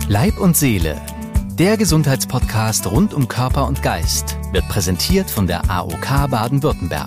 Leib und Seele, der Gesundheitspodcast rund um Körper und Geist, wird präsentiert von der AOK Baden-Württemberg.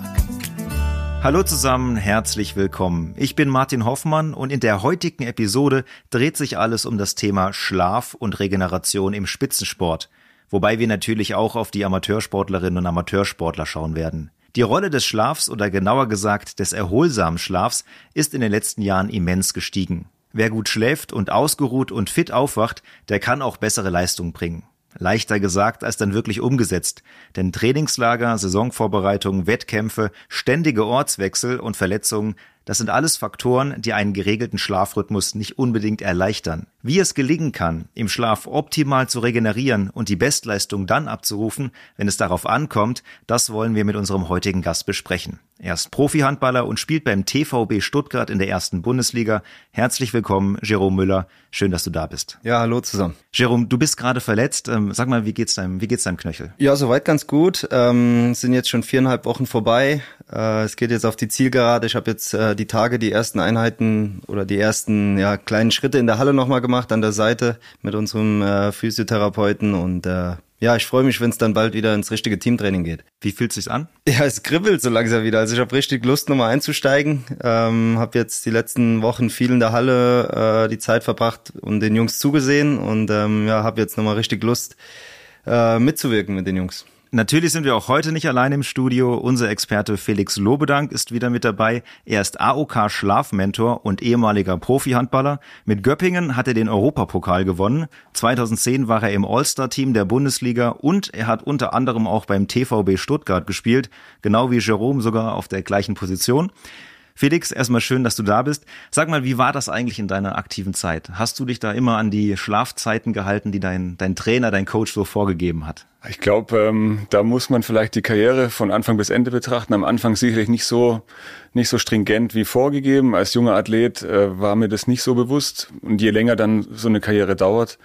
Hallo zusammen, herzlich willkommen. Ich bin Martin Hoffmann und in der heutigen Episode dreht sich alles um das Thema Schlaf und Regeneration im Spitzensport. Wobei wir natürlich auch auf die Amateursportlerinnen und Amateursportler schauen werden. Die Rolle des Schlafs oder genauer gesagt des erholsamen Schlafs ist in den letzten Jahren immens gestiegen. Wer gut schläft und ausgeruht und fit aufwacht, der kann auch bessere Leistungen bringen. Leichter gesagt als dann wirklich umgesetzt, denn Trainingslager, Saisonvorbereitungen, Wettkämpfe, ständige Ortswechsel und Verletzungen, das sind alles Faktoren, die einen geregelten Schlafrhythmus nicht unbedingt erleichtern. Wie es gelingen kann, im Schlaf optimal zu regenerieren und die Bestleistung dann abzurufen, wenn es darauf ankommt, das wollen wir mit unserem heutigen Gast besprechen. Er ist Profi-Handballer und spielt beim TVB Stuttgart in der 1. Bundesliga. Herzlich willkommen, Jerome Müller. Schön, dass du da bist. Ja, hallo zusammen. Jerome, du bist gerade verletzt. Sag mal, wie geht's deinem Knöchel? Ja, soweit ganz gut. Sind jetzt schon 4,5 Wochen vorbei. Es geht jetzt auf die Zielgerade. Ich habe jetzt die Tage die ersten Einheiten oder die ersten kleinen Schritte in der Halle nochmal gemacht an der Seite mit unserem Physiotherapeuten und ich freue mich, wenn es dann bald wieder ins richtige Teamtraining geht. Wie fühlt es sich an? Ja, es kribbelt so langsam wieder. Also ich habe richtig Lust, nochmal einzusteigen. Habe jetzt die letzten Wochen viel in der Halle die Zeit verbracht und den Jungs zugesehen und habe jetzt nochmal richtig Lust, mitzuwirken mit den Jungs. Natürlich sind wir auch heute nicht allein im Studio. Unser Experte Felix Lobedank ist wieder mit dabei. Er ist AOK-Schlafmentor und ehemaliger Profi-Handballer. Mit Göppingen hat er den Europapokal gewonnen. 2010 war er im All-Star-Team der Bundesliga und er hat unter anderem auch beim TVB Stuttgart gespielt. Genau wie Jerome, sogar auf der gleichen Position. Felix, erstmal schön, dass du da bist. Sag mal, wie war das eigentlich in deiner aktiven Zeit? Hast du dich da immer an die Schlafzeiten gehalten, die dein Trainer, dein Coach so vorgegeben hat? Ich glaube, da muss man vielleicht die Karriere von Anfang bis Ende betrachten. Am Anfang sicherlich nicht so stringent wie vorgegeben. Als junger Athlet war mir das nicht so bewusst. Und je länger dann so eine Karriere dauert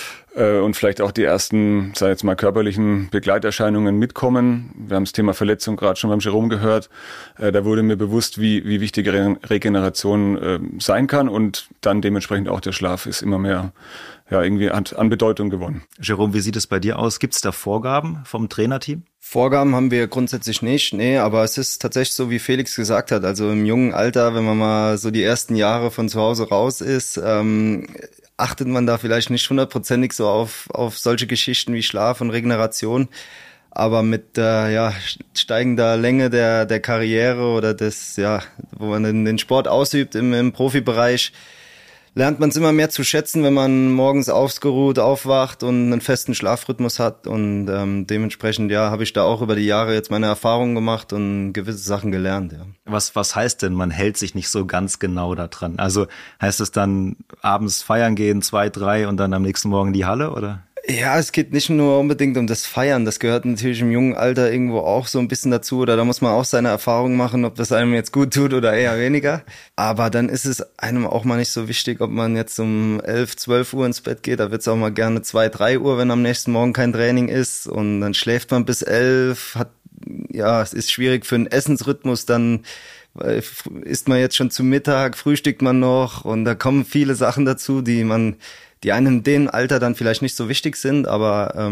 und vielleicht auch die ersten, sag ich jetzt mal, körperlichen Begleiterscheinungen mitkommen. Wir haben das Thema Verletzung gerade schon beim Jerome gehört. Da wurde mir bewusst, wie wichtig Regeneration sein kann und dann dementsprechend auch der Schlaf ist immer mehr irgendwie an Bedeutung gewonnen. Jerome, wie sieht es bei dir aus? Gibt es da Vorgaben vom Trainerteam? Vorgaben haben wir grundsätzlich nicht, aber es ist tatsächlich so, wie Felix gesagt hat, also im jungen Alter, wenn man mal so die ersten Jahre von zu Hause raus ist, achtet man da vielleicht nicht 100%ig so auf solche Geschichten wie Schlaf und Regeneration. Aber mit steigender Länge der Karriere oder wo man den Sport ausübt im Profibereich, lernt man es immer mehr zu schätzen, wenn man morgens ausgeruht aufwacht und einen festen Schlafrhythmus hat. Und dementsprechend habe ich da auch über die Jahre jetzt meine Erfahrungen gemacht und gewisse Sachen gelernt. Ja. Was heißt denn, man hält sich nicht so ganz genau da dran? Also heißt es dann abends feiern gehen, 2, 3 und dann am nächsten Morgen in die Halle, oder? Ja, es geht nicht nur unbedingt um das Feiern, das gehört natürlich im jungen Alter irgendwo auch so ein bisschen dazu, oder da muss man auch seine Erfahrungen machen, ob das einem jetzt gut tut oder eher weniger. Aber dann ist es einem auch mal nicht so wichtig, ob man jetzt um 11, 12 Uhr ins Bett geht, da wird's auch mal gerne 2, 3 Uhr, wenn am nächsten Morgen kein Training ist und dann schläft man bis 11, es ist schwierig für einen Essensrhythmus, dann isst man jetzt schon zu Mittag, frühstückt man noch und da kommen viele Sachen dazu, die einem in dem Alter dann vielleicht nicht so wichtig sind, aber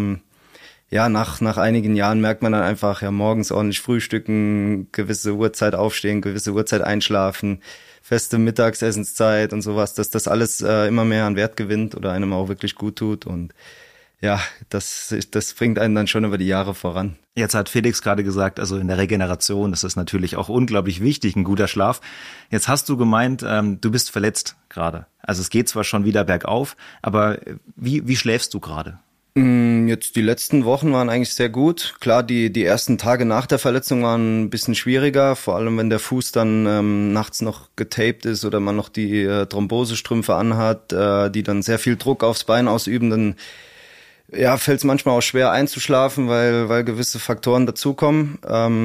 nach einigen Jahren merkt man dann einfach, morgens ordentlich frühstücken, gewisse Uhrzeit aufstehen, gewisse Uhrzeit einschlafen, feste Mittagsessenszeit und sowas, dass das alles immer mehr an Wert gewinnt oder einem auch wirklich gut tut und das bringt einen dann schon über die Jahre voran. Jetzt hat Felix gerade gesagt, also in der Regeneration, das ist natürlich auch unglaublich wichtig, ein guter Schlaf. Jetzt hast du gemeint, du bist verletzt gerade. Also es geht zwar schon wieder bergauf, aber wie schläfst du gerade? Jetzt die letzten Wochen waren eigentlich sehr gut. Klar, die ersten Tage nach der Verletzung waren ein bisschen schwieriger, vor allem wenn der Fuß dann nachts noch getaped ist oder man noch die Thrombosestrümpfe anhat, die dann sehr viel Druck aufs Bein ausüben, dann fällt es manchmal auch schwer einzuschlafen, weil gewisse Faktoren dazukommen.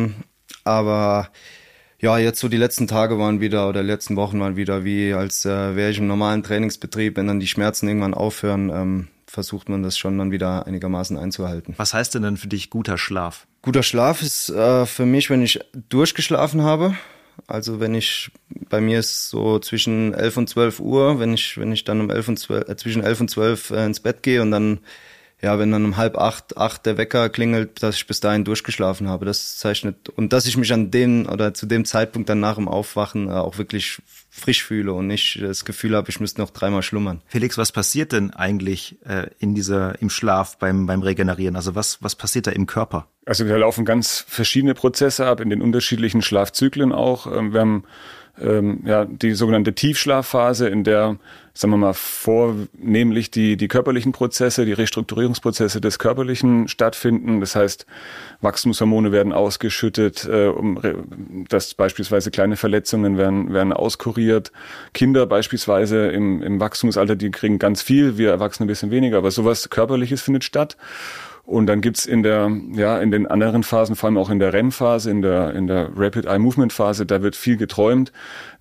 Aber jetzt so die letzten Tage letzten Wochen waren wieder wie, als wäre ich im normalen Trainingsbetrieb. Wenn dann die Schmerzen irgendwann aufhören, versucht man das schon dann wieder einigermaßen einzuhalten. Was heißt denn für dich guter Schlaf? Guter Schlaf ist für mich, wenn ich durchgeschlafen habe. Also bei mir ist so zwischen 11 und 12 Uhr, wenn ich dann zwischen 11 und 12 ins Bett gehe und dann, ja, wenn dann um 7:30, der Wecker klingelt, dass ich bis dahin durchgeschlafen habe. Das zeichnet, und dass ich mich zu dem Zeitpunkt dann nach dem Aufwachen auch wirklich frisch fühle und nicht das Gefühl habe, ich müsste noch 3-mal schlummern. Felix, was passiert denn eigentlich im Schlaf beim Regenerieren? Also was passiert da im Körper? Also da laufen ganz verschiedene Prozesse ab, in den unterschiedlichen Schlafzyklen auch. Wir haben die sogenannte Tiefschlafphase, in der, sagen wir mal, vornehmlich die körperlichen Prozesse, die Restrukturierungsprozesse des Körperlichen stattfinden. Das heißt, Wachstumshormone werden ausgeschüttet, dass beispielsweise kleine Verletzungen werden auskuriert. Kinder beispielsweise im Wachstumsalter, die kriegen ganz viel, wir Erwachsene ein bisschen weniger, aber sowas Körperliches findet statt. Und dann gibt's in den anderen Phasen, vor allem auch in der REM-Phase, in der Rapid Eye Movement Phase, da wird viel geträumt.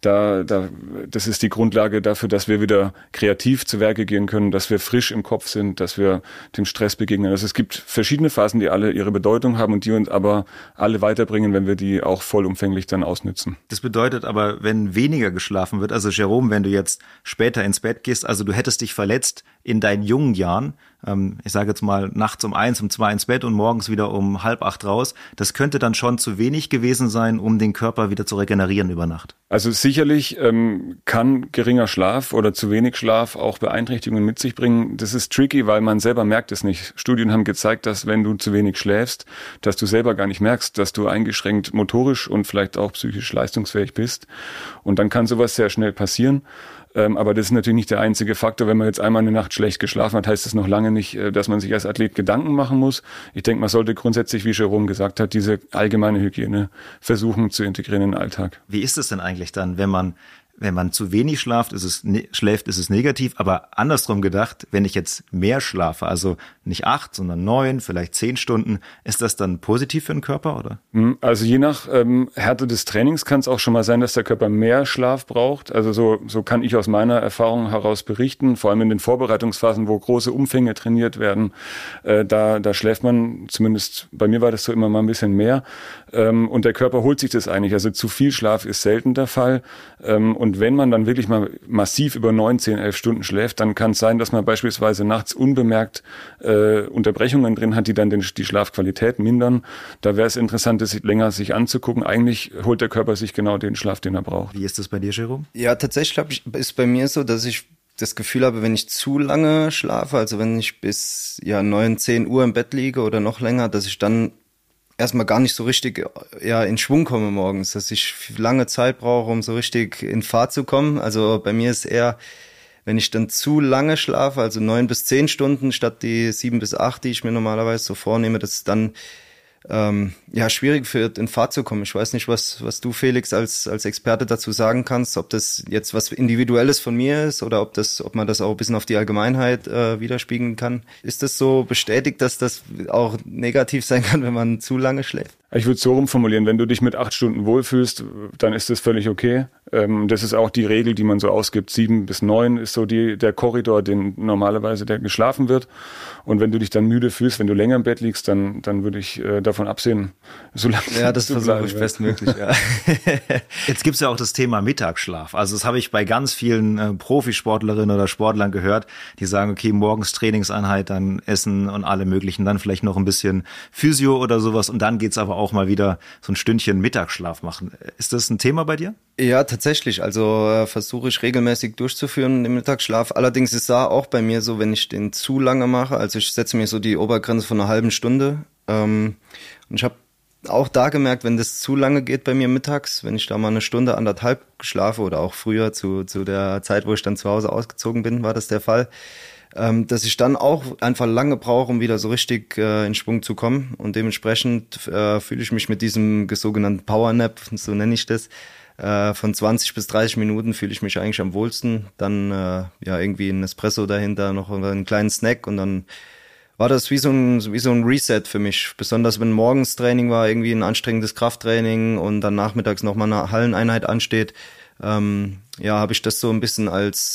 Das ist die Grundlage dafür, dass wir wieder kreativ zu Werke gehen können, dass wir frisch im Kopf sind, dass wir dem Stress begegnen. Also es gibt verschiedene Phasen, die alle ihre Bedeutung haben und die uns aber alle weiterbringen, wenn wir die auch vollumfänglich dann ausnützen. Das bedeutet aber, wenn weniger geschlafen wird, also Jerome, wenn du jetzt später ins Bett gehst, also du hättest dich verletzt in deinen jungen Jahren, ich sage jetzt mal nachts um 1, um 2 ins Bett und morgens wieder um 7:30 raus, das könnte dann schon zu wenig gewesen sein, um den Körper wieder zu regenerieren über Nacht. Also sicherlich kann geringer Schlaf oder zu wenig Schlaf auch Beeinträchtigungen mit sich bringen. Das ist tricky, weil man selber merkt es nicht. Studien haben gezeigt, dass wenn du zu wenig schläfst, dass du selber gar nicht merkst, dass du eingeschränkt motorisch und vielleicht auch psychisch leistungsfähig bist. Und dann kann sowas sehr schnell passieren. Aber das ist natürlich nicht der einzige Faktor. Wenn man jetzt einmal eine Nacht schlecht geschlafen hat, heißt das noch lange nicht, dass man sich als Athlet Gedanken machen muss. Ich denke, man sollte grundsätzlich, wie Jerome gesagt hat, diese allgemeine Hygiene versuchen zu integrieren in den Alltag. Wie ist es denn eigentlich dann, wenn man zu wenig schläft, ist es negativ, aber andersrum gedacht, wenn ich jetzt mehr schlafe, also nicht 8, sondern 9, vielleicht 10 Stunden, ist das dann positiv für den Körper, oder? Also je nach Härte des Trainings kann es auch schon mal sein, dass der Körper mehr Schlaf braucht. Also so kann ich aus meiner Erfahrung heraus berichten, vor allem in den Vorbereitungsphasen, wo große Umfänge trainiert werden, da schläft man, zumindest bei mir war das so, immer mal ein bisschen mehr, und der Körper holt sich das eigentlich. Also zu viel Schlaf ist selten der Fall, und wenn man dann wirklich mal massiv über 9, 10, 11 Stunden schläft, dann kann es sein, dass man beispielsweise nachts unbemerkt Unterbrechungen drin hat, die dann die Schlafqualität mindern. Da wäre es interessant, das länger sich anzugucken. Eigentlich holt der Körper sich genau den Schlaf, den er braucht. Wie ist das bei dir, Jerome? Ja, tatsächlich ist bei mir so, dass ich das Gefühl habe, wenn ich zu lange schlafe, also wenn ich bis 9, 10 Uhr im Bett liege oder noch länger, dass ich dann erstmal gar nicht so richtig in Schwung komme morgens, dass ich lange Zeit brauche, um so richtig in Fahrt zu kommen. Also bei mir ist eher, wenn ich dann zu lange schlafe, also 9 bis 10 Stunden statt die 7 bis 8, die ich mir normalerweise so vornehme, dass es dann schwierig wird, in Fahrt zu kommen. Ich weiß nicht, was du, Felix, als Experte dazu sagen kannst, ob das jetzt was Individuelles von mir ist oder ob man das auch ein bisschen auf die Allgemeinheit widerspiegeln kann. Ist das so bestätigt, dass das auch negativ sein kann, wenn man zu lange schläft? Ich würde es so rumformulieren, wenn du dich mit 8 Stunden wohlfühlst, dann ist das völlig okay. Das ist auch die Regel, die man so ausgibt. 7 bis 9 ist so der Korridor, den normalerweise der geschlafen wird. Und wenn du dich dann müde fühlst, wenn du länger im Bett liegst, dann würde ich davon absehen, so lange Ja, das versuche ich bestmöglich, ja. Jetzt gibt's ja auch das Thema Mittagsschlaf. Also das habe ich bei ganz vielen Profisportlerinnen oder Sportlern gehört, die sagen, okay, morgens Trainingseinheit, dann Essen und alle möglichen, dann vielleicht noch ein bisschen Physio oder sowas und dann geht's aber auch mal wieder so ein Stündchen Mittagsschlaf machen. Ist das ein Thema bei dir? Ja, tatsächlich. Also versuche ich regelmäßig durchzuführen den Mittagsschlaf. Allerdings ist da auch bei mir so, wenn ich den zu lange mache, also ich setze mir so die Obergrenze von einer halben Stunde. Und ich habe auch da gemerkt, wenn das zu lange geht bei mir mittags, wenn ich da mal 1 Stunde, 1,5 schlafe oder auch früher zu der Zeit, wo ich dann zu Hause ausgezogen bin, war das der Fall, dass ich dann auch einfach lange brauche, um wieder so richtig in Schwung zu kommen. Und dementsprechend fühle ich mich mit diesem sogenannten Powernap, so nenne ich das, von 20 bis 30 Minuten fühle ich mich eigentlich am wohlsten. Dann irgendwie ein Espresso dahinter, noch einen kleinen Snack und dann war das wie so ein Reset für mich. Besonders wenn morgens Training war, irgendwie ein anstrengendes Krafttraining und dann nachmittags nochmal eine Halleneinheit ansteht, habe ich das so ein bisschen als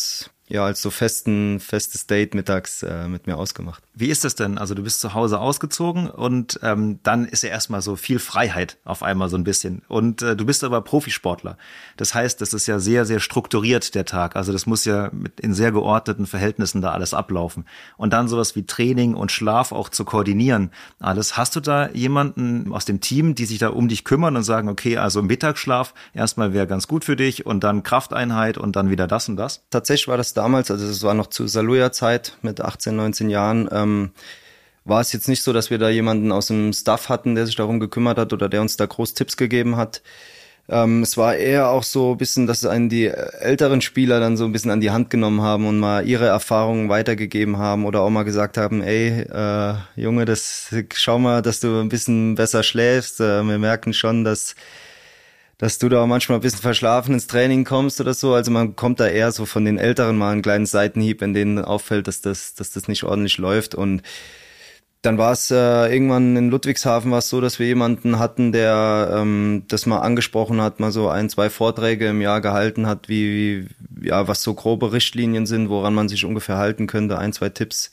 als so festes Date mittags mit mir ausgemacht. Wie ist das denn? Also du bist zu Hause ausgezogen und dann ist ja erstmal so viel Freiheit auf einmal so ein bisschen. Und du bist aber Profisportler. Das heißt, das ist ja sehr, sehr strukturiert, der Tag. Also das muss ja in sehr geordneten Verhältnissen da alles ablaufen. Und dann sowas wie Training und Schlaf auch zu koordinieren. Alles. Hast du da jemanden aus dem Team, die sich da um dich kümmern und sagen, okay, also Mittagsschlaf erstmal wäre ganz gut für dich und dann Krafteinheit und dann wieder das und das? Tatsächlich war das damals, also es war noch zu Saluja-Zeit mit 18, 19 Jahren, war es jetzt nicht so, dass wir da jemanden aus dem Staff hatten, der sich darum gekümmert hat oder der uns da groß Tipps gegeben hat. Es war eher auch so ein bisschen, dass einen die älteren Spieler dann so ein bisschen an die Hand genommen haben und mal ihre Erfahrungen weitergegeben haben oder auch mal gesagt haben, ey, Junge, schau mal, dass du ein bisschen besser schläfst. Wir merken schon, dass du da manchmal ein bisschen verschlafen ins Training kommst oder so. Also man kommt da eher so von den Älteren mal einen kleinen Seitenhieb, in denen auffällt, dass das nicht ordentlich läuft. Und dann war es irgendwann in Ludwigshafen war es so, dass wir jemanden hatten, der das mal angesprochen hat, mal so 1, 2 Vorträge im Jahr gehalten hat, was so grobe Richtlinien sind, woran man sich ungefähr halten könnte, 1, 2 Tipps.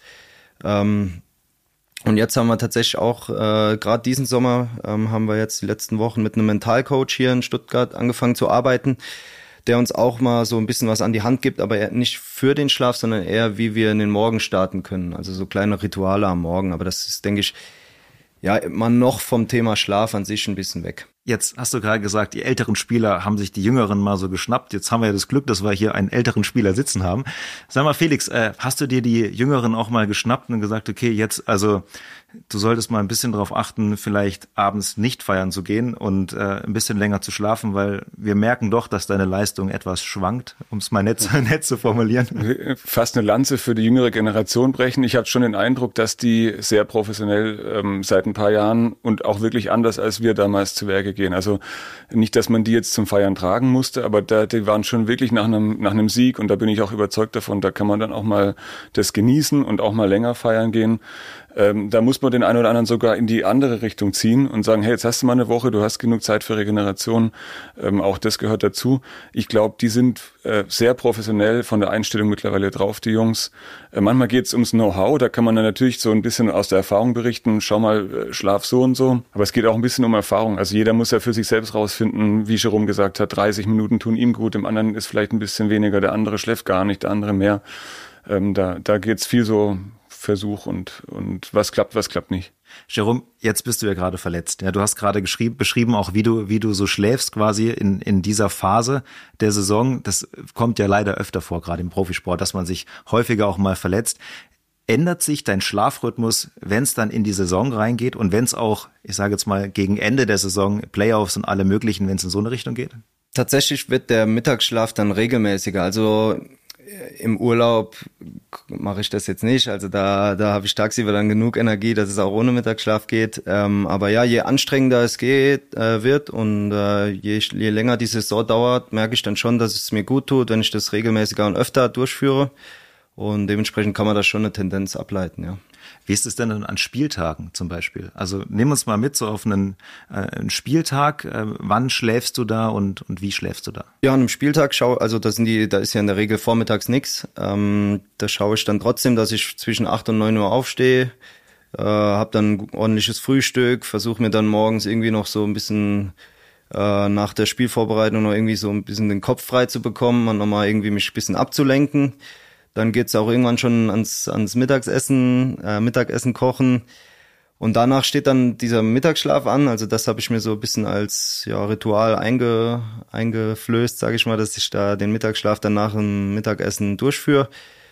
Und jetzt haben wir tatsächlich auch, gerade diesen Sommer, haben wir jetzt die letzten Wochen mit einem Mentalcoach hier in Stuttgart angefangen zu arbeiten, der uns auch mal so ein bisschen was an die Hand gibt, aber nicht für den Schlaf, sondern eher, wie wir in den Morgen starten können. Also so kleine Rituale am Morgen. Aber das ist, denke ich, ja, immer noch vom Thema Schlaf an sich ein bisschen weg. Jetzt hast du gerade gesagt, die älteren Spieler haben sich die Jüngeren mal so geschnappt. Jetzt haben wir ja das Glück, dass wir hier einen älteren Spieler sitzen haben. Sag mal, Felix, hast du dir die Jüngeren auch mal geschnappt und gesagt, okay, jetzt, also du solltest mal ein bisschen drauf achten, vielleicht abends nicht feiern zu gehen und ein bisschen länger zu schlafen, weil wir merken doch, dass deine Leistung etwas schwankt, um es mal nett zu formulieren. Fast eine Lanze für die jüngere Generation brechen. Ich habe schon den Eindruck, dass die sehr professionell seit ein paar Jahren und auch wirklich anders als wir damals zu Werke gehen. Also nicht, dass man die jetzt zum Feiern tragen musste, aber die waren schon wirklich nach einem Sieg und da bin ich auch überzeugt davon, da kann man dann auch mal das genießen und auch mal länger feiern gehen. Da muss man den einen oder anderen sogar in die andere Richtung ziehen und sagen, hey, jetzt hast du mal eine Woche, du hast genug Zeit für Regeneration. Auch das gehört dazu. Ich glaube, die sind sehr professionell von der Einstellung mittlerweile drauf, die Jungs. Manchmal geht es ums Know-how, da kann man dann natürlich so ein bisschen aus der Erfahrung berichten, schau mal, schlaf so und so. Aber es geht auch ein bisschen um Erfahrung. Also jeder muss ja für sich selbst rausfinden, wie Jerome gesagt hat, 30 Minuten tun ihm gut, dem anderen ist vielleicht ein bisschen weniger, der andere schläft gar nicht, der andere mehr. Da geht's viel so Versuch und was klappt nicht. Jerome, jetzt bist du ja gerade verletzt. Ja, du hast gerade beschrieben auch, wie du so schläfst quasi in dieser Phase der Saison. Das kommt ja leider öfter vor, gerade im Profisport, dass man sich häufiger auch mal verletzt. Ändert sich dein Schlafrhythmus, wenn es dann in die Saison reingeht und wenn es auch, ich sage jetzt mal, gegen Ende der Saison, Playoffs und alle möglichen, wenn es in so eine Richtung geht? Tatsächlich wird der Mittagsschlaf dann regelmäßiger. Also im Urlaub mache ich das jetzt nicht, also da habe ich tagsüber dann genug Energie, dass es auch ohne Mittagsschlaf geht, aber ja, je anstrengender es wird und je länger die Saison dauert, merke ich dann schon, dass es mir gut tut, wenn ich das regelmäßiger und öfter durchführe und dementsprechend kann man da schon eine Tendenz ableiten, ja. Wie ist es denn an Spieltagen zum Beispiel? Also nimm uns mal mit so auf einen Spieltag. Wann schläfst du da und wie schläfst du da? Ja, an einem Spieltag da ist ja in der Regel vormittags nichts. Da schaue ich dann trotzdem, dass ich zwischen 8 und 9 Uhr aufstehe, habe dann ein ordentliches Frühstück, versuche mir dann morgens irgendwie noch so ein bisschen nach der Spielvorbereitung noch irgendwie so ein bisschen den Kopf frei zu bekommen und nochmal irgendwie mich ein bisschen abzulenken. Dann geht's auch irgendwann schon ans Mittagessen kochen. Und danach steht dann dieser Mittagsschlaf an. Also das habe ich mir so ein bisschen als Ritual eingeflößt, sage ich mal, dass ich da den Mittagsschlaf dann nach dem Mittagessen durchführe.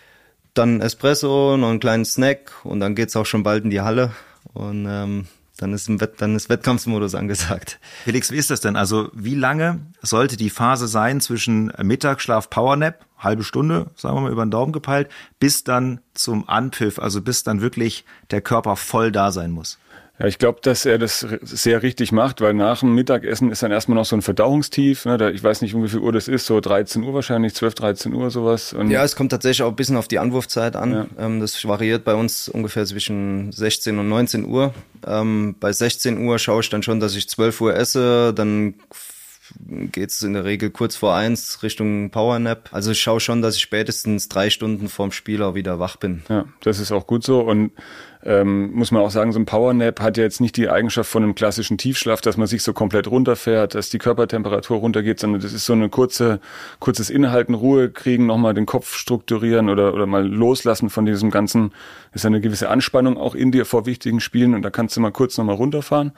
Dann Espresso, noch einen kleinen Snack und dann geht's auch schon bald in die Halle. Und dann ist Wettkampfmodus angesagt. Felix, wie ist das denn? Also wie lange sollte die Phase sein zwischen Mittagsschlaf, Powernap, halbe Stunde, sagen wir mal über den Daumen gepeilt, bis dann zum Anpfiff, also bis dann wirklich der Körper voll da sein muss? Ja, ich glaube, dass er das sehr richtig macht, weil nach dem Mittagessen ist dann erstmal noch so ein Verdauungstief. Ne? Ich weiß nicht, um wie viel Uhr das ist, so 13 Uhr wahrscheinlich, 12, 13 Uhr sowas. Und ja, es kommt tatsächlich auch ein bisschen auf die Anwurfzeit an. Ja. Das variiert bei uns ungefähr zwischen 16 und 19 Uhr. Bei 16 Uhr schaue ich dann schon, dass ich 12 Uhr esse, dann geht's in der Regel kurz vor 1 Richtung Powernap. Also ich schaue schon, dass ich spätestens 3 Stunden vorm Spiel auch wieder wach bin. Ja, das ist auch gut so und muss man auch sagen, so ein Powernap hat ja jetzt nicht die Eigenschaft von einem klassischen Tiefschlaf, dass man sich so komplett runterfährt, dass die Körpertemperatur runtergeht, sondern das ist so eine kurzes Innehalten, Ruhe kriegen, nochmal den Kopf strukturieren oder mal loslassen von diesem ganzen, ist eine gewisse Anspannung auch in dir vor wichtigen Spielen und da kannst du mal kurz nochmal runterfahren,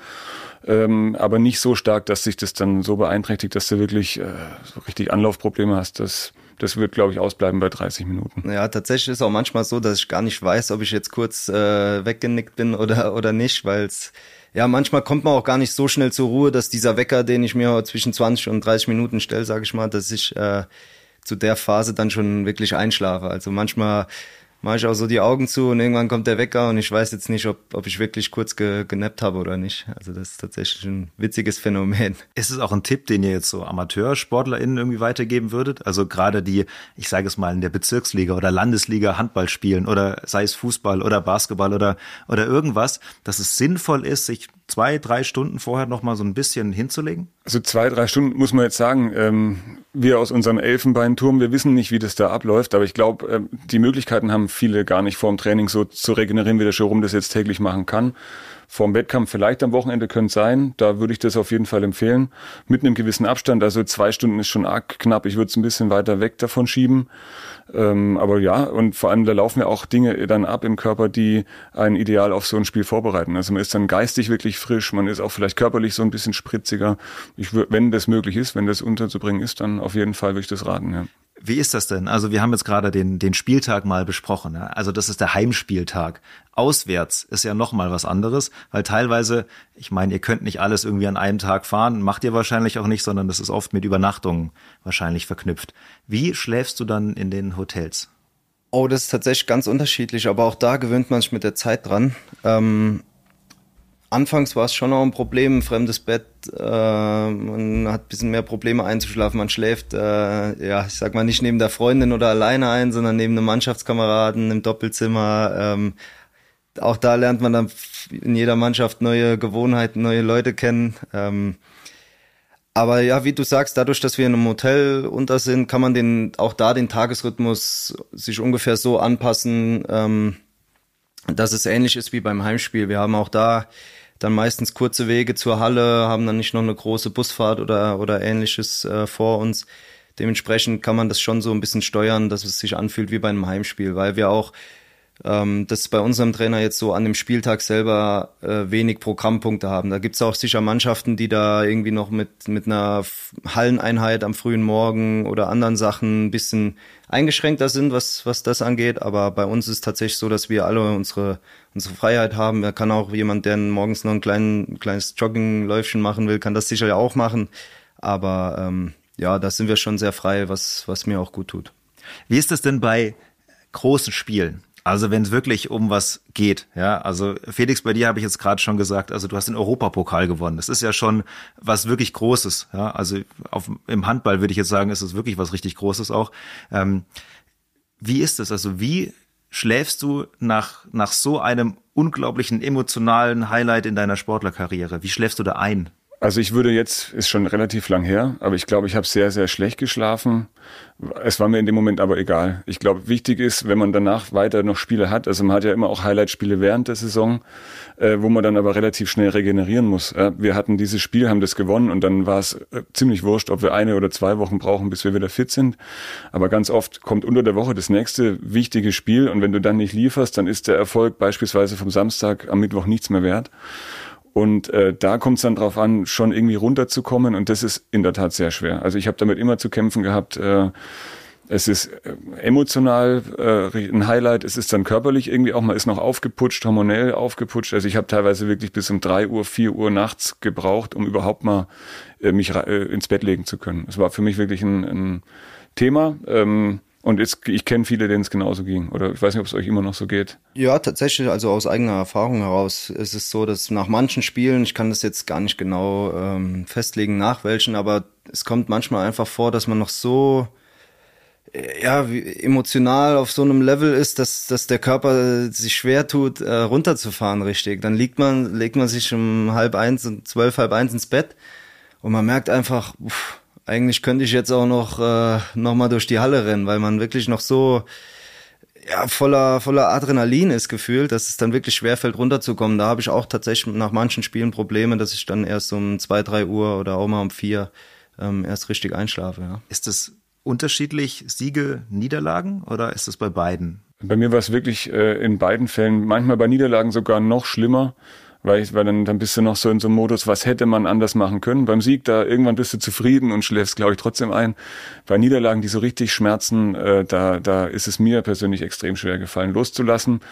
aber nicht so stark, dass sich das dann so beeinträchtigt, dass du wirklich so richtig Anlaufprobleme hast, das wird, glaube ich, ausbleiben bei 30 Minuten. Ja, tatsächlich ist auch manchmal so, dass ich gar nicht weiß, ob ich jetzt kurz weggenickt bin oder nicht, weil es, ja, manchmal kommt man auch gar nicht so schnell zur Ruhe, dass dieser Wecker, den ich mir zwischen 20 und 30 Minuten stelle, sage ich mal, dass ich zu der Phase dann schon wirklich einschlafe. Also manchmal mache ich auch so die Augen zu und irgendwann kommt der Wecker und ich weiß jetzt nicht, ob ich wirklich kurz genappt habe oder nicht. Also das ist tatsächlich ein witziges Phänomen. Ist es auch ein Tipp, den ihr jetzt so AmateursportlerInnen irgendwie weitergeben würdet? Also gerade die, ich sage es mal, in der Bezirksliga oder Landesliga Handball spielen oder sei es Fußball oder Basketball oder irgendwas, dass es sinnvoll ist, sich 2-3 Stunden vorher noch mal so ein bisschen hinzulegen? Also 2-3 Stunden muss man jetzt sagen, wir aus unserem Elfenbeinturm, wir wissen nicht, wie das da abläuft, aber ich glaube, die Möglichkeiten haben viele gar nicht vor dem Training so zu regenerieren, wie der Jerome das jetzt täglich machen kann. Vorm Wettkampf vielleicht am Wochenende könnte es sein, da würde ich das auf jeden Fall empfehlen. Mit einem gewissen Abstand, also 2 Stunden ist schon arg knapp, ich würde es ein bisschen weiter weg davon schieben. Aber ja, und vor allem da laufen ja auch Dinge dann ab im Körper, die einen ideal auf so ein Spiel vorbereiten. Also man ist dann geistig wirklich frisch, man ist auch vielleicht körperlich so ein bisschen spritziger. Wenn das möglich ist, wenn das unterzubringen ist, dann auf jeden Fall würde ich das raten, ja. Wie ist das denn? Also wir haben jetzt gerade den Spieltag mal besprochen. Ja? Also das ist der Heimspieltag. Auswärts ist ja noch mal was anderes, weil teilweise, ich meine, ihr könnt nicht alles irgendwie an einem Tag fahren, macht ihr wahrscheinlich auch nicht, sondern das ist oft mit Übernachtungen wahrscheinlich verknüpft. Wie schläfst du dann in den Hotels? Oh, das ist tatsächlich ganz unterschiedlich, aber auch da gewöhnt man sich mit der Zeit dran. Anfangs war es schon noch ein Problem, ein fremdes Bett, man hat ein bisschen mehr Probleme einzuschlafen, man schläft, ich sag mal nicht neben der Freundin oder alleine ein, sondern neben einem Mannschaftskameraden im Doppelzimmer. Auch da lernt man dann in jeder Mannschaft neue Gewohnheiten, neue Leute kennen. Aber ja, wie du sagst, dadurch, dass wir in einem Hotel unter sind, kann man den Tagesrhythmus sich ungefähr so anpassen, dass es ähnlich ist wie beim Heimspiel. Wir haben auch da dann meistens kurze Wege zur Halle, haben dann nicht noch eine große Busfahrt oder ähnliches vor uns. Dementsprechend kann man das schon so ein bisschen steuern, dass es sich anfühlt wie bei einem Heimspiel, weil wir auch das bei unserem Trainer jetzt so an dem Spieltag selber wenig Programmpunkte haben. Da gibt's auch sicher Mannschaften, die da irgendwie noch mit einer Halleneinheit am frühen Morgen oder anderen Sachen ein bisschen eingeschränkter sind, was das angeht. Aber bei uns ist tatsächlich so, dass wir alle unsere Freiheit haben. Da kann auch jemand, der morgens noch ein kleines Joggingläufchen machen will, kann das sicher ja auch machen. Aber da sind wir schon sehr frei, was mir auch gut tut. Wie ist das denn bei großen Spielen? Also wenn es wirklich um was geht, ja, also Felix, bei dir habe ich jetzt gerade schon gesagt, also du hast den Europapokal gewonnen. Das ist ja schon was wirklich Großes, ja, also im Handball würde ich jetzt sagen, ist es wirklich was richtig Großes auch. Wie ist es? Also wie schläfst du nach so einem unglaublichen emotionalen Highlight in deiner Sportlerkarriere? Wie schläfst du da ein? Also ich würde jetzt, ist schon relativ lang her, aber ich glaube, ich habe sehr, sehr schlecht geschlafen. Es war mir in dem Moment aber egal. Ich glaube, wichtig ist, wenn man danach weiter noch Spiele hat, also man hat ja immer auch Highlight-Spiele während der Saison, wo man dann aber relativ schnell regenerieren muss. Wir hatten dieses Spiel, haben das gewonnen und dann war es ziemlich wurscht, ob wir 1 oder 2 Wochen brauchen, bis wir wieder fit sind. Aber ganz oft kommt unter der Woche das nächste wichtige Spiel und wenn du dann nicht lieferst, dann ist der Erfolg beispielsweise vom Samstag am Mittwoch nichts mehr wert. Und da kommt es dann drauf an, schon irgendwie runterzukommen und das ist in der Tat sehr schwer. Also ich habe damit immer zu kämpfen gehabt. Es ist emotional ein Highlight, es ist dann körperlich irgendwie auch, man ist noch aufgeputscht, hormonell aufgeputscht. Also ich habe teilweise wirklich bis um 3 Uhr, 4 Uhr nachts gebraucht, um überhaupt mal mich ins Bett legen zu können. Es war für mich wirklich ein Thema. Und ich kenne viele, denen es genauso ging. Oder ich weiß nicht, ob es euch immer noch so geht. Ja, tatsächlich, also aus eigener Erfahrung heraus ist es so, dass nach manchen Spielen, ich kann das jetzt gar nicht genau festlegen, nach welchen, aber es kommt manchmal einfach vor, dass man noch so emotional auf so einem Level ist, dass der Körper sich schwer tut, runterzufahren richtig. Dann legt man sich um 12:30 ins Bett. Und man merkt einfach, eigentlich könnte ich jetzt auch noch mal durch die Halle rennen, weil man wirklich noch so voller Adrenalin ist gefühlt, dass es dann wirklich schwerfällt, runterzukommen. Da habe ich auch tatsächlich nach manchen Spielen Probleme, dass ich dann erst um 2, 3 Uhr oder auch mal um 4 erst richtig einschlafe. Ja. Ist es unterschiedlich Siege, Niederlagen oder ist es bei beiden? Bei mir war es wirklich in beiden Fällen, manchmal bei Niederlagen sogar noch schlimmer, weil dann bist du noch so in so einem Modus, was hätte man anders machen können. Beim Sieg, da irgendwann bist du zufrieden und schläfst, glaube ich, trotzdem ein. Bei Niederlagen, die so richtig schmerzen, da ist es mir persönlich extrem schwer gefallen, loszulassen.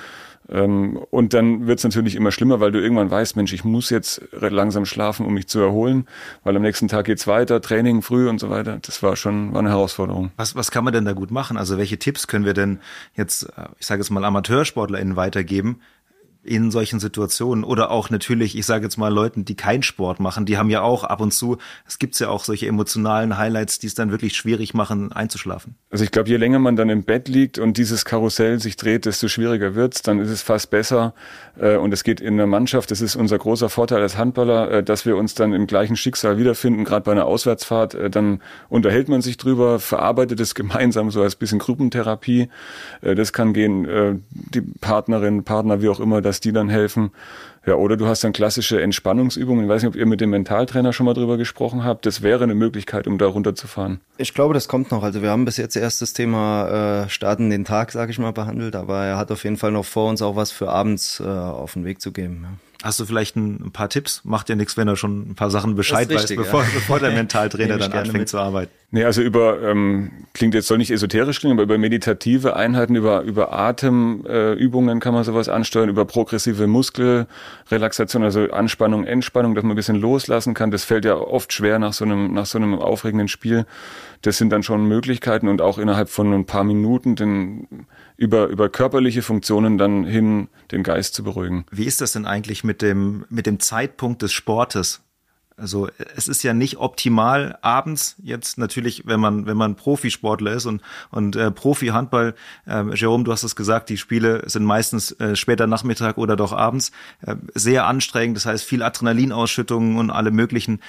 Und dann wird es natürlich immer schlimmer, weil du irgendwann weißt, Mensch, ich muss jetzt langsam schlafen, um mich zu erholen, weil am nächsten Tag geht's weiter, Training früh und so weiter. Das war eine Herausforderung. Was kann man denn da gut machen? Also welche Tipps können wir denn jetzt, ich sage jetzt mal, AmateursportlerInnen weitergeben in solchen Situationen? Oder auch natürlich, ich sage jetzt mal, Leuten, die keinen Sport machen, die haben ja auch ab und zu, es gibt ja auch solche emotionalen Highlights, die es dann wirklich schwierig machen, einzuschlafen. Also ich glaube, je länger man dann im Bett liegt und dieses Karussell sich dreht, desto schwieriger wird's. Dann ist es fast besser. Und es geht in der Mannschaft, das ist unser großer Vorteil als Handballer, dass wir uns dann im gleichen Schicksal wiederfinden, gerade bei einer Auswärtsfahrt. Dann unterhält man sich drüber, verarbeitet es gemeinsam, so als bisschen Gruppentherapie. Das kann gehen, die Partnerin, Partner, wie auch immer, dass die dann helfen. Ja, oder du hast dann klassische Entspannungsübungen. Ich weiß nicht, ob ihr mit dem Mentaltrainer schon mal drüber gesprochen habt. Das wäre eine Möglichkeit, um da runterzufahren. Ich glaube, das kommt noch. Also wir haben bis jetzt erst das Thema Starten den Tag, sage ich mal, behandelt. Aber er hat auf jeden Fall noch vor uns auch was für abends auf den Weg zu geben. Ja. Hast du vielleicht ein paar Tipps? Macht ja nichts, wenn er schon ein paar Sachen Bescheid richtig, weiß, bevor der Mentaltrainer dann anfängt zu arbeiten. Nee, also klingt jetzt, soll nicht esoterisch klingen, aber über meditative Einheiten, über Atemübungen kann man sowas ansteuern, über progressive Muskelrelaxation, also Anspannung, Entspannung, dass man ein bisschen loslassen kann. Das fällt ja oft schwer nach so einem aufregenden Spiel. Das sind dann schon Möglichkeiten und auch innerhalb von ein paar Minuten über körperliche Funktionen dann hin den Geist zu beruhigen. Wie ist das denn eigentlich mit dem Zeitpunkt des Sportes? Also es ist ja nicht optimal abends jetzt natürlich, wenn man Profisportler ist und Profi-Handball. Jerome, du hast es gesagt, die Spiele sind meistens später Nachmittag oder doch abends. Sehr anstrengend, das heißt viel Adrenalinausschüttungen und alle möglichen.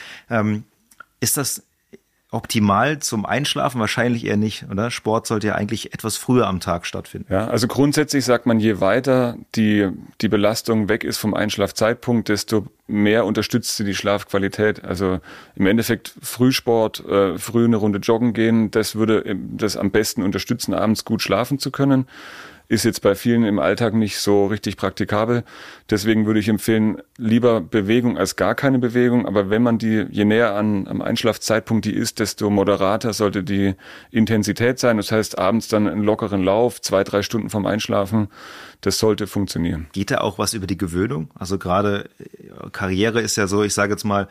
Ist das optimal zum Einschlafen? Wahrscheinlich eher nicht, oder? Sport sollte ja eigentlich etwas früher am Tag stattfinden. Ja, also grundsätzlich sagt man, je weiter die Belastung weg ist vom Einschlafzeitpunkt, desto mehr unterstützt sie die Schlafqualität. Also im Endeffekt Frühsport, früh eine Runde joggen gehen, das würde das am besten unterstützen, abends gut schlafen zu können. Ist jetzt bei vielen im Alltag nicht so richtig praktikabel. Deswegen würde ich empfehlen, lieber Bewegung als gar keine Bewegung. Aber wenn man je näher am Einschlafzeitpunkt die ist, desto moderater sollte die Intensität sein. Das heißt, abends dann einen lockeren Lauf, 2-3 Stunden vorm Einschlafen. Das sollte funktionieren. Geht da auch was über die Gewöhnung? Also gerade Karriere ist ja so, ich sage jetzt mal,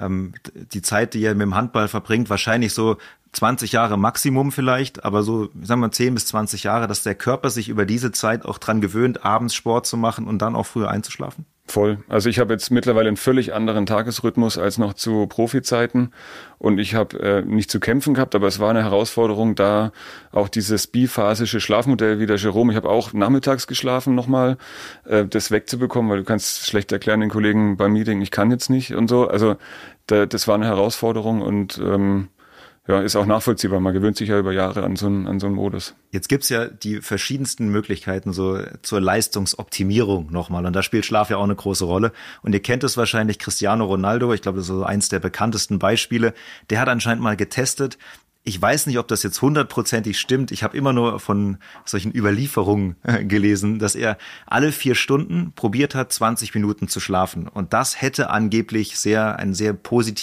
die Zeit, die ihr mit dem Handball verbringt, wahrscheinlich so 20 Jahre Maximum vielleicht, aber so, sagen wir 10 bis 20 Jahre, dass der Körper sich über diese Zeit auch dran gewöhnt, abends Sport zu machen und dann auch früher einzuschlafen? Voll. Also ich habe jetzt mittlerweile einen völlig anderen Tagesrhythmus als noch zu Profizeiten und ich habe nicht zu kämpfen gehabt, aber es war eine Herausforderung, da auch dieses biphasische Schlafmodell wie der Jerome, ich habe auch nachmittags geschlafen nochmal, das wegzubekommen, weil du kannst schlecht erklären den Kollegen beim Meeting, ich kann jetzt nicht und so. Also das war eine Herausforderung und ja, ist auch nachvollziehbar. Man gewöhnt sich ja über Jahre an so einen Modus. Jetzt gibt's ja die verschiedensten Möglichkeiten so zur Leistungsoptimierung nochmal. Und da spielt Schlaf ja auch eine große Rolle. Und ihr kennt es wahrscheinlich, Cristiano Ronaldo, ich glaube, das ist so eins der bekanntesten Beispiele. Der hat anscheinend mal getestet. Ich weiß nicht, ob das jetzt 100%ig stimmt. Ich habe immer nur von solchen Überlieferungen gelesen, dass er alle 4 Stunden probiert hat, 20 Minuten zu schlafen. Und das hätte angeblich eine sehr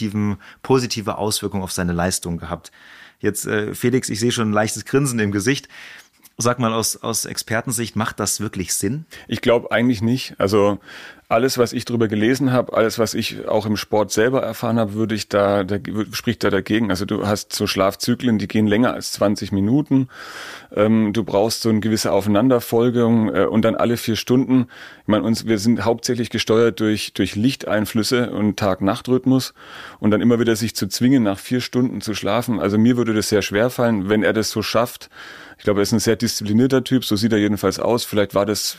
positive Auswirkung auf seine Leistung gehabt. Jetzt, Felix, ich sehe schon ein leichtes Grinsen im Gesicht. Sag mal, aus Expertensicht, macht das wirklich Sinn? Ich glaube eigentlich nicht. Also alles, was ich drüber gelesen habe, alles, was ich auch im Sport selber erfahren habe, spricht da dagegen. Also du hast so Schlafzyklen, die gehen länger als 20 Minuten. Du brauchst so eine gewisse Aufeinanderfolgung und dann alle 4 Stunden. Ich meine, wir sind hauptsächlich gesteuert durch Lichteinflüsse und Tag-Nacht-Rhythmus und dann immer wieder sich zu zwingen, nach 4 Stunden zu schlafen. Also mir würde das sehr schwer fallen, wenn er das so schafft. Ich glaube, er ist ein sehr disziplinierter Typ, so sieht er jedenfalls aus. Vielleicht war das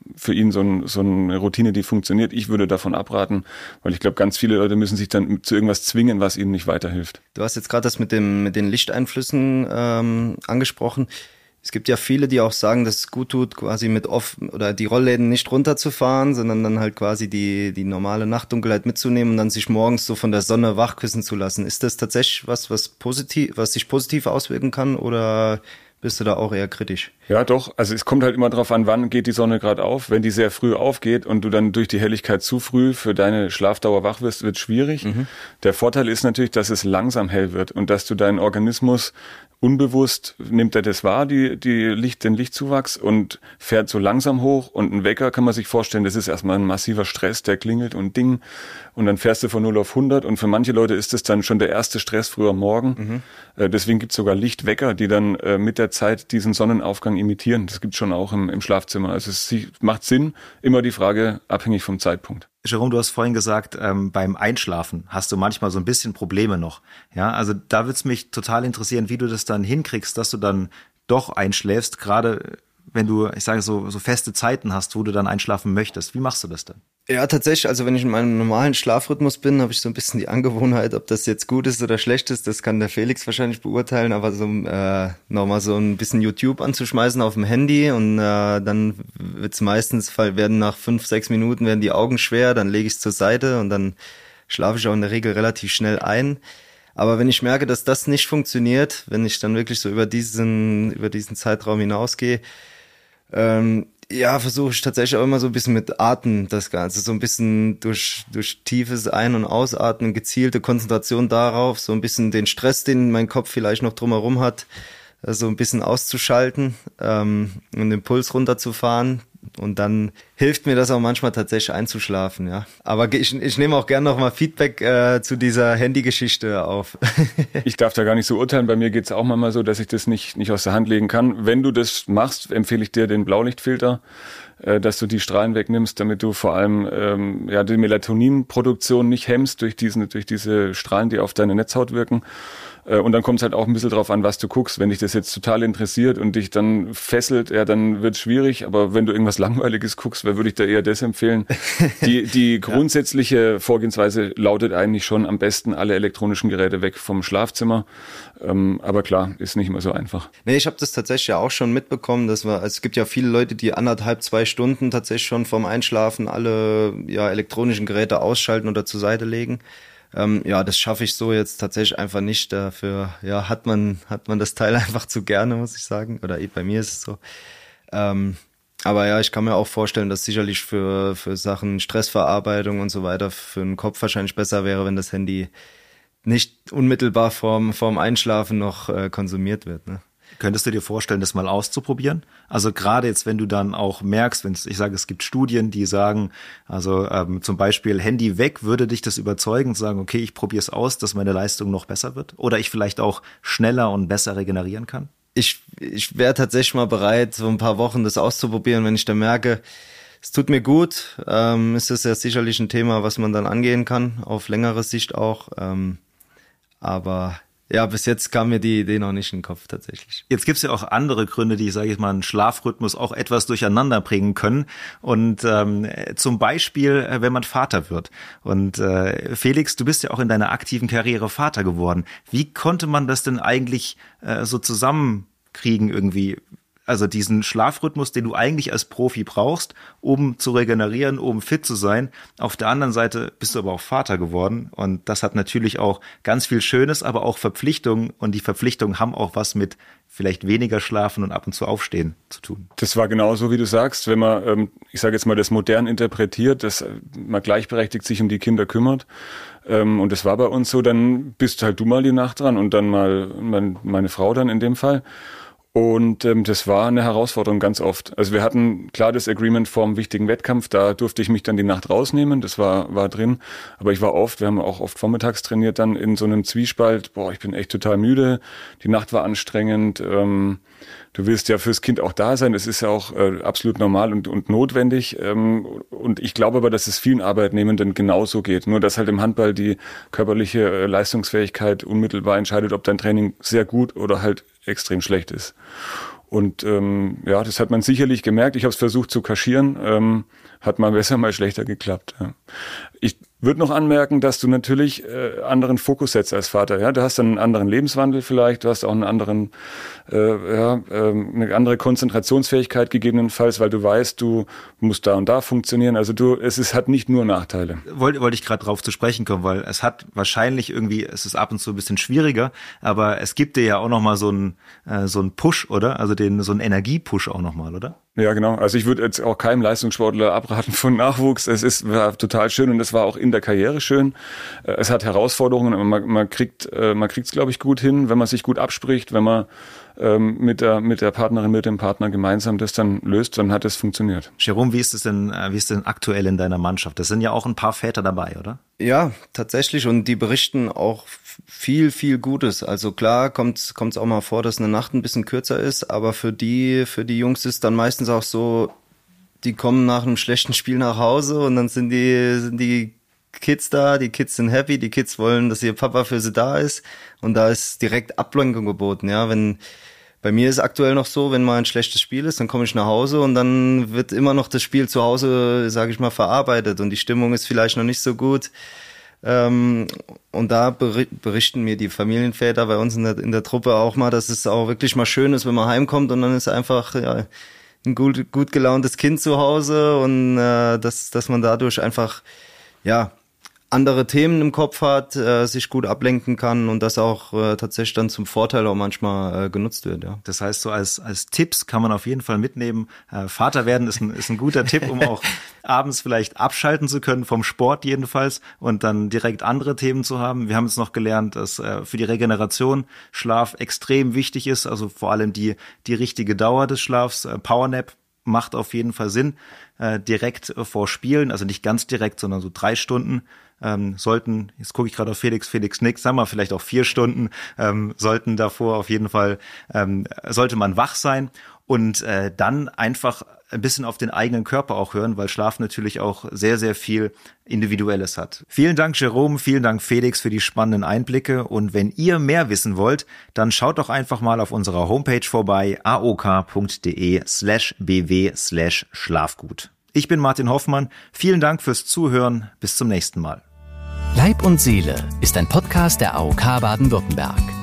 für ihn so eine Routine, die funktioniert. Ich würde davon abraten, weil ich glaube, ganz viele Leute müssen sich dann zu irgendwas zwingen, was ihnen nicht weiterhilft. Du hast jetzt gerade das mit den Lichteinflüssen angesprochen. Es gibt ja viele, die auch sagen, dass es gut tut, quasi oder die Rollläden nicht runterzufahren, sondern dann halt quasi die normale Nachtdunkelheit mitzunehmen und dann sich morgens so von der Sonne wachküssen zu lassen. Ist das tatsächlich was sich positiv auswirken kann, oder bist du da auch eher kritisch? Ja, doch. Also es kommt halt immer drauf an, wann geht die Sonne gerade auf. Wenn die sehr früh aufgeht und du dann durch die Helligkeit zu früh für deine Schlafdauer wach wirst, wird schwierig. Der Vorteil ist natürlich, dass es langsam hell wird und dass du deinen Organismus unbewusst nimmt er das wahr, den Lichtzuwachs, und fährt so langsam hoch. Und ein Wecker, kann man sich vorstellen, das ist erstmal ein massiver Stress, der klingelt und ding. Und dann fährst du von 0 auf 100. Und für manche Leute ist das dann schon der erste Stress früh am Morgen. Deswegen gibt's sogar Lichtwecker, die dann mit der Zeit diesen Sonnenaufgang imitieren. Das gibt's schon auch im Schlafzimmer. Also es macht Sinn, immer die Frage abhängig vom Zeitpunkt. Jerome, du hast vorhin gesagt, beim Einschlafen hast du manchmal so ein bisschen Probleme noch. Ja, also da würde es mich total interessieren, wie du das dann hinkriegst, dass du dann doch einschläfst, gerade wenn du, ich sage so feste Zeiten hast, wo du dann einschlafen möchtest. Wie machst du das dann? Ja, tatsächlich, also wenn ich in meinem normalen Schlafrhythmus bin, habe ich so ein bisschen die Angewohnheit, ob das jetzt gut ist oder schlecht ist, das kann der Felix wahrscheinlich beurteilen, aber so nochmal so ein bisschen YouTube anzuschmeißen auf dem Handy, und dann wird's meistens, werden nach 5-6 Minuten werden die Augen schwer, dann lege ich es zur Seite und dann schlafe ich auch in der Regel relativ schnell ein. Aber wenn ich merke, dass das nicht funktioniert, wenn ich dann wirklich so über diesen Zeitraum hinausgehe, versuche ich tatsächlich auch immer so ein bisschen mit Atmen das Ganze, so ein bisschen durch tiefes Ein- und Ausatmen, gezielte Konzentration darauf, so ein bisschen den Stress, den mein Kopf vielleicht noch drumherum hat, so ein bisschen auszuschalten und den Puls runterzufahren. Und dann hilft mir das auch manchmal tatsächlich einzuschlafen, ja. Aber ich nehme auch gerne nochmal Feedback zu dieser Handy-Geschichte auf. Ich darf da gar nicht so urteilen. Bei mir geht's auch manchmal so, dass ich das nicht aus der Hand legen kann. Wenn du das machst, empfehle ich dir den Blaulichtfilter, dass du die Strahlen wegnimmst, damit du vor allem die Melatoninproduktion nicht hemmst durch diese Strahlen, die auf deine Netzhaut wirken. Und dann kommt es halt auch ein bisschen drauf an, was du guckst. Wenn dich das jetzt total interessiert und dich dann fesselt, ja, dann wird es schwierig. Aber wenn du irgendwas Langweiliges guckst, würde ich da eher das empfehlen. Die grundsätzliche Vorgehensweise lautet eigentlich schon, am besten alle elektronischen Geräte weg vom Schlafzimmer. Aber klar, ist nicht immer so einfach. Nee, ich habe das tatsächlich ja auch schon mitbekommen. Es gibt ja viele Leute, die 1,5-2 Stunden tatsächlich schon vorm Einschlafen alle elektronischen Geräte ausschalten oder zur Seite legen. Das schaffe ich so jetzt tatsächlich einfach nicht. Dafür hat man das Teil einfach zu gerne, muss ich sagen. Oder bei mir ist es so. Aber ja, ich kann mir auch vorstellen, dass sicherlich für Sachen Stressverarbeitung und so weiter für den Kopf wahrscheinlich besser wäre, wenn das Handy nicht unmittelbar vorm Einschlafen noch konsumiert wird, ne? Könntest du dir vorstellen, das mal auszuprobieren? Also gerade jetzt, wenn du dann auch merkst, es gibt Studien, die sagen, also zum Beispiel Handy weg, würde dich das überzeugen zu sagen, okay, ich probiere es aus, dass meine Leistung noch besser wird? Oder ich vielleicht auch schneller und besser regenerieren kann? Ich wäre tatsächlich mal bereit, so ein paar Wochen das auszuprobieren, wenn ich dann merke, es tut mir gut, ist das ja sicherlich ein Thema, was man dann angehen kann, auf längere Sicht auch, aber ja, bis jetzt kam mir die Idee noch nicht in den Kopf tatsächlich. Jetzt gibt's ja auch andere Gründe, die, sage ich mal, einen Schlafrhythmus auch etwas durcheinander bringen können. Und zum Beispiel, wenn man Vater wird. Und Felix, du bist ja auch in deiner aktiven Karriere Vater geworden. Wie konnte man das denn eigentlich so zusammenkriegen irgendwie? Also diesen Schlafrhythmus, den du eigentlich als Profi brauchst, um zu regenerieren, um fit zu sein. Auf der anderen Seite bist du aber auch Vater geworden. Und das hat natürlich auch ganz viel Schönes, aber auch Verpflichtungen. Und die Verpflichtungen haben auch was mit vielleicht weniger schlafen und ab und zu aufstehen zu tun. Das war genauso, wie du sagst, wenn man, ich sage jetzt mal, das modern interpretiert, dass man gleichberechtigt sich um die Kinder kümmert. Und das war bei uns so, dann bist halt du mal die Nacht dran und dann mal meine Frau dann in dem Fall. Und das war eine Herausforderung ganz oft. Also wir hatten klar das Agreement vorm wichtigen Wettkampf, da durfte ich mich dann die Nacht rausnehmen, das war drin. Aber wir haben auch oft vormittags trainiert, dann in so einem Zwiespalt, ich bin echt total müde, die Nacht war anstrengend, du willst ja fürs Kind auch da sein, das ist ja auch absolut normal und notwendig. Und ich glaube aber, dass es vielen Arbeitnehmenden genauso geht. Nur, dass halt im Handball die körperliche Leistungsfähigkeit unmittelbar entscheidet, ob dein Training sehr gut oder halt extrem schlecht ist. Und ja, das hat man sicherlich gemerkt. Ich habe es versucht zu kaschieren. Hat mal besser, mal schlechter geklappt. Ja. Ich würde noch anmerken, dass du natürlich anderen Fokus setzt als Vater. Ja, du hast einen anderen Lebenswandel vielleicht, du hast auch einen anderen, eine andere Konzentrationsfähigkeit gegebenenfalls, weil du weißt, du musst da und da funktionieren. Also hat nicht nur Nachteile. Wollte ich gerade drauf zu sprechen kommen, weil es hat wahrscheinlich irgendwie, es ist ab und zu ein bisschen schwieriger, aber es gibt dir ja auch nochmal so einen Push, oder? Also so einen Energiepush auch nochmal, oder? Ja, genau. Also ich würde jetzt auch keinem Leistungssportler abraten von Nachwuchs. War total schön und es war auch in der Karriere schön. Es hat Herausforderungen, aber man kriegt's, glaube ich, gut hin, wenn man sich gut abspricht, wenn man mit der Partnerin, mit dem Partner gemeinsam das dann löst, dann hat es funktioniert. Jerome, wie ist es denn aktuell in deiner Mannschaft? Das sind ja auch ein paar Väter dabei, oder? Ja, tatsächlich. Und die berichten auch viel, viel Gutes. Also klar kommt's auch mal vor, dass eine Nacht ein bisschen kürzer ist, aber für die Jungs ist dann meistens auch so, die kommen nach einem schlechten Spiel nach Hause und dann sind die Kids da, die Kids sind happy, die Kids wollen, dass ihr Papa für sie da ist und da ist direkt Ablenkung geboten, ja, bei mir ist aktuell noch so, wenn mal ein schlechtes Spiel ist, dann komme ich nach Hause und dann wird immer noch das Spiel zu Hause, sage ich mal, verarbeitet und die Stimmung ist vielleicht noch nicht so gut. Und da berichten mir die Familienväter bei uns in der Truppe auch mal, dass es auch wirklich mal schön ist, wenn man heimkommt und dann ist einfach ein gut gelauntes Kind zu Hause und dass man dadurch einfach andere Themen im Kopf hat, sich gut ablenken kann und das auch tatsächlich dann zum Vorteil auch manchmal genutzt wird. Ja. Das heißt, so als Tipps kann man auf jeden Fall mitnehmen. Vater werden ist ein guter Tipp, um auch abends vielleicht abschalten zu können, vom Sport jedenfalls, und dann direkt andere Themen zu haben. Wir haben jetzt noch gelernt, dass für die Regeneration Schlaf extrem wichtig ist, also vor allem die richtige Dauer des Schlafs. Powernap macht auf jeden Fall Sinn, direkt vor Spielen, also nicht ganz direkt, sondern so 3 Stunden sollten, jetzt gucke ich gerade auf Felix nickt, sagen wir vielleicht auch 4 Stunden, sollten davor auf jeden Fall, sollte man wach sein und dann einfach ein bisschen auf den eigenen Körper auch hören, weil Schlaf natürlich auch sehr, sehr viel Individuelles hat. Vielen Dank, Jerome, vielen Dank, Felix, für die spannenden Einblicke. Und wenn ihr mehr wissen wollt, dann schaut doch einfach mal auf unserer Homepage vorbei, aok.de/bw/Schlafgut. Ich bin Martin Hoffmann. Vielen Dank fürs Zuhören. Bis zum nächsten Mal. Leib und Seele ist ein Podcast der AOK Baden-Württemberg.